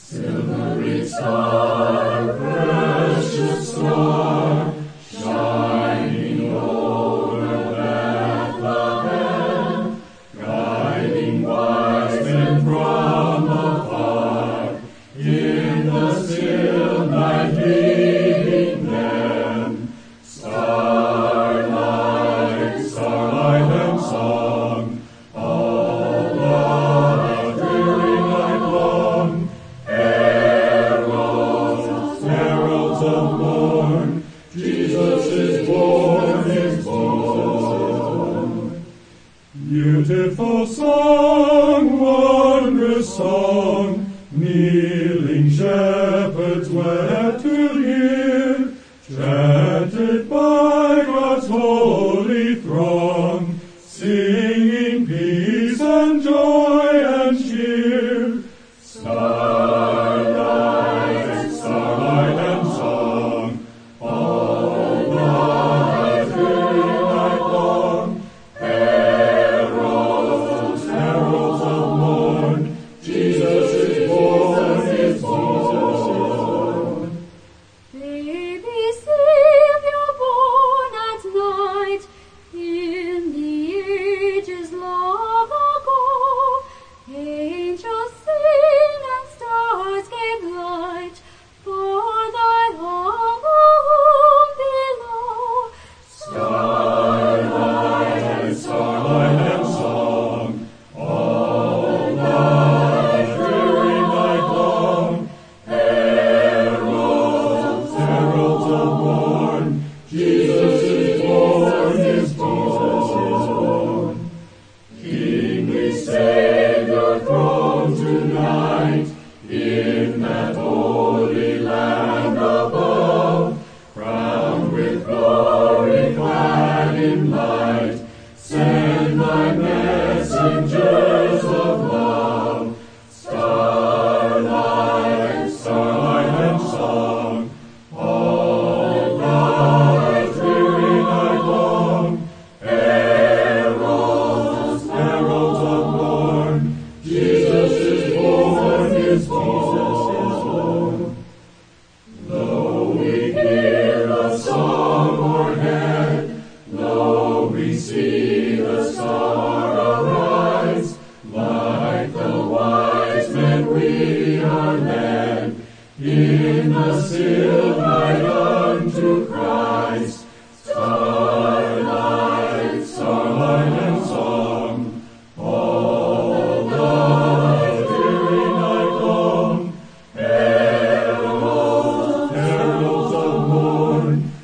Silvery star, precious star, shining over Bethlehem, guiding wise men from afar, in the still night leading them. Starlight, starlight and song, all the dreary night long. Heralds, heralds of morn, Jesus is born, is born. Beautiful song, wondrous song, kneeling shepherds were to hear, chanted by God's holy throng, singing peace and joy and cheer. Starlight, starlight and song, all the dreary night long. Heralds, heralds of morn, Jesus is born, is born. Baby Savior born at night, in the ages long ago, angels sing and stars gave light, for thy humble home below. Starlight and song, all the dreary night long. Heralds, heralds of morn, Jesus is born, is born. Kingly Savior throned tonight, in that holy land above, crowned with glory, clad in light. Send thy messengers of love. Starlight, starlight and song, all the dreary night long. Heralds, heralds of morn, Jesus is born, is born. Lo, we hear the song o'erhead, lo, we see the star arise. Like the wise men we are led, in the still night unto Christ. Starlight, starlight and song, all the dreary night long. Heralds, heralds of morn,